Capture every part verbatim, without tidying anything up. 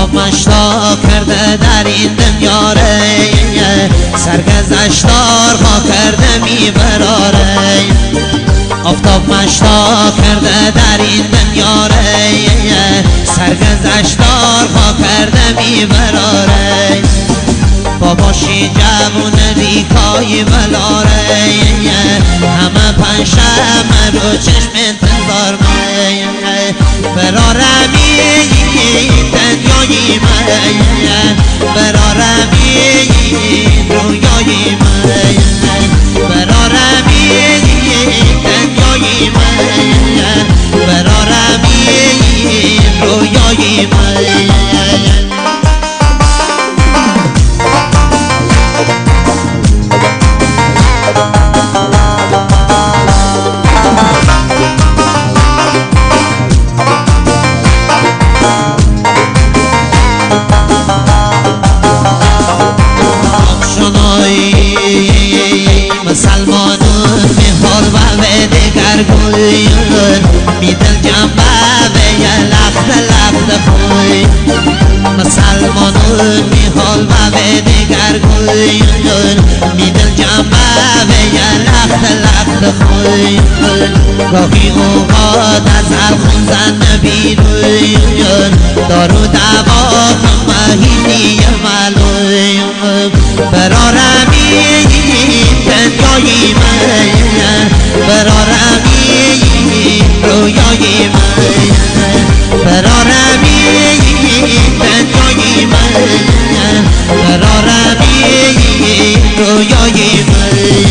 آفتاب مشتاق کرده در این دنیا ری، سرگذشتار خوا کرده میبراره. آفتاب مشتاق کرده در این دنیا ری، سرگذشتار خوا کرده میبراره. باباشی جوون ریکای بلاره، همه پنجشنبه رو چشم انتظار مه برارمی دنیای مه، برارمی رویای مه، برارمی دنیای مه، برارمی رویای مه. مسلمانون میخواد و به دگر گویون میدل جنبه به یه لخت لخت خوی. مسلمانون میخواد و به دگر گویون میدل جنبه به یه لخت لخت خوی. گاهی اوقات از الخون زن بیرویون دارو دوا مهینی ملوی برارمی دنیای من، برارمی رویای من، برارمی دنیای من، برارمی رویای من.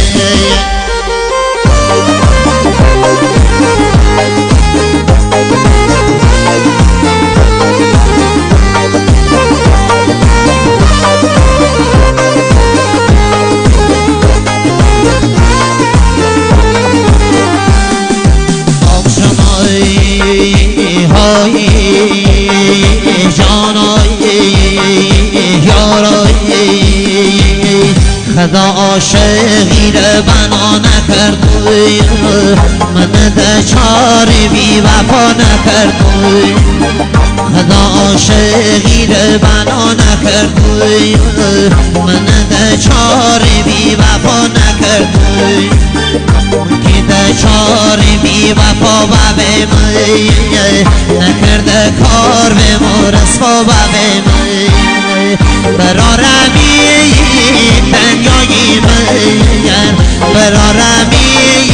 خدا عاشقی رو بنا نکردوی، من دچار بی وفا نکردوی. خدا عاشقی رو بنا نکردوی، من دچار بی وفا نکردوی. که دچار بی وفا و به می نکرده کار به مرسفا و به می برارمی دنیای من، برارمی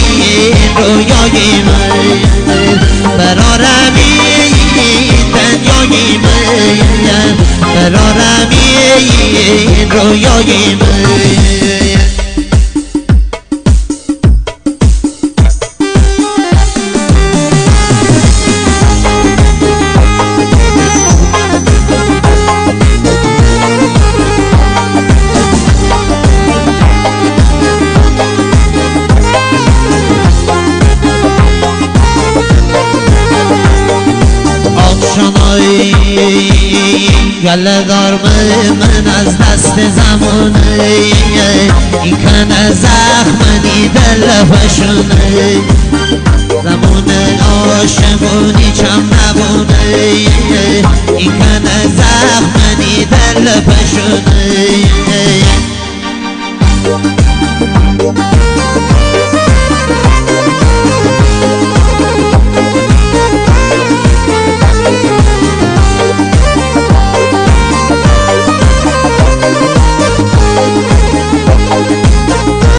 رویای من، برارمی دنیای من، برارمی رویای من. گله دار من از دست زمانه، این کنه زخمنی دل فشونه. زمان عاشقونی چم نبونه، این کنه